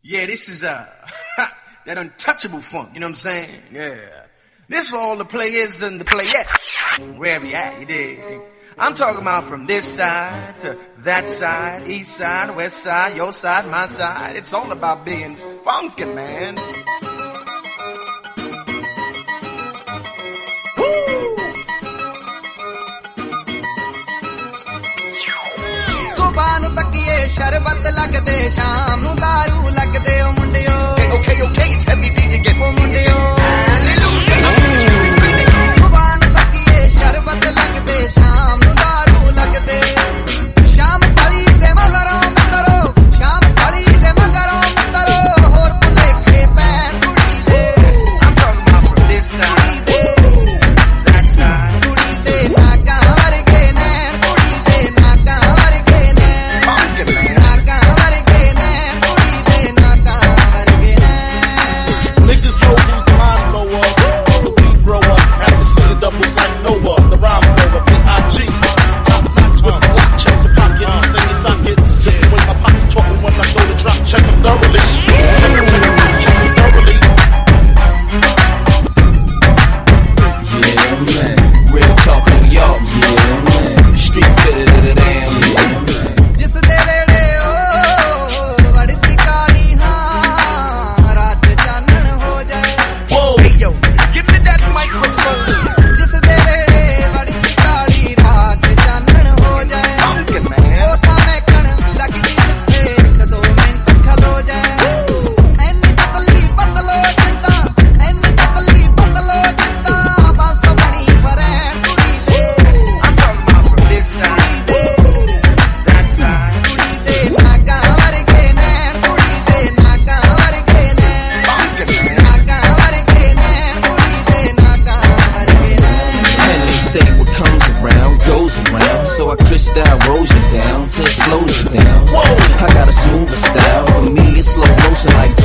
Yeah, this is that untouchable funk, you know what I'm saying? Yeah. This for all the players and the playettes, wherever you at, you dig? I'm talking about from this side to that side, east side, west side, your side, my side. It's all about being funky, man. ਸੁਬਾਹ ਨੂੰ ਤੱਕੀਏ ਸ਼ਰਬਤ ਲੱਗਦੇ ਸ਼ਾਮ ਨੂੰ ਦਾਰੂ ਲੱਗਦੇ ਓ ਮੁੰਡਿਓ Okay, it's heavy D again. ਓ ਮੁੰਡਿਓ ਸੁਬਾਹ ਨੂੰ ਤੱਕੀਏ ਸ਼ਰਬਤ ਲੱਗਦੇ ਸ਼ਾਮ ਨੂੰ ਦਾਰੂ ਲੱਗਦੇ ਸ਼ਾਮ ਢਲੀ ਦੇ ਮਗਰੋਂ ਮਿੱਤਰੋ ਸ਼ਾਮ ਢਲੀ ਦੇ ਮਗਰੋਂ ਮਿੱਤਰੋ ਹੋਰ ਭੁਲੇਖੇ ਪੈਣ ਕੁੜੀ ਦੇ I'm talking about from this side, that side. ਕੁੜੀ ਦੇ ਨਾਕਾਂ ਵਰਗੇ ਨੈਣ ਕੁੜੀ ਦੇ ਨਾਕਾਂ ਵਰਗੇ ਨੈਣ Funky, man. ਨਾਕਾਂ ਵਰਗੇ ਨੈਣ ਕੁੜੀ ਦੇ ਨਾਕਾਂ ਵਰਗੇ ਨੈਣ Niggas know who's the mind blower. The beat grower. After seeing doubles like Noah. The rhyme blower. B.I.G. Top notch with the block. Check your pocket. Sing your sockets. Just the way my pocket's talking when I go to drop. Check them thoroughly. Check them thoroughly. Yeah, man. Real talk New York. Yeah, man. Street fitted to the damn. Yeah, man. ਜਿਸ ਦੇ ਵੇੜੇ ਓ ਵੜਦੀ ਕਾਲੀ ਹਾਂ ਰਾਤ ਚਾਨਣ ਹੋ ਜਾਏ Hey, yo, give me that microphone. ਜਿਸ ਦੇ ਵੇੜੇ ਵੜਦੀ ਕਾਲੀ ਰਾਤ ਚਾਨਣ ਹੋ ਜਾਏ Funky, man. ਉਹ ਤਾਂ ਵੇਖਣ ਲੱਗਦੀ ਜਿੱਥੇ ਇੱਕ ਦੋ ਮਿੰਟ ਖਲੋ ਜਾਏ ਐਨੀ ਪਤਲੀ ਪਤਲੋ ਜਿੱਦਾਂ ਐਨੀ ਪਤਲੀ ਪਤਲੋ ਜਿੱਦਾਂ ਬਸ ਬਣੀ ਫਰੈਣ ਕੁੜੀ ਦੇ I'm talking about from this side, that side. ਕੁੜੀ ਦੇ ਨਾਕਾਂ ਵਰਗੇ ਨੈਣ ਕੁੜੀ ਦੇ ਨਾਕਾਂ ਵਰਗੇ ਨੈਣ Funky, man. ਨਾਕਾਂ ਵਰਗੇ ਨੈਣ ਕੁੜੀ ਦੇ ਨਾਕਾਂ ਵਰਗੇ ਨੈਣ And they say what comes around goes around. So I crystal rolls you down till it slows you down. I got a smoother style. For me, it's slow motion like